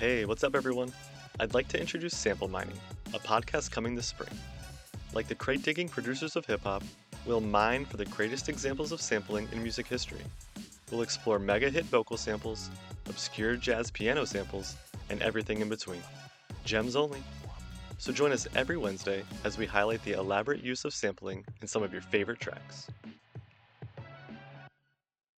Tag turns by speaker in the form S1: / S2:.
S1: Hey, what's up, everyone? I'd like to introduce Sample Mining, a podcast coming this spring. Like the crate digging producers of hip hop, we'll mine for the greatest examples of sampling in music history. We'll explore mega hit vocal samples, obscure jazz piano samples, and everything in between. Gems only. So join us every Wednesday as we highlight the elaborate use of sampling in some of your favorite tracks.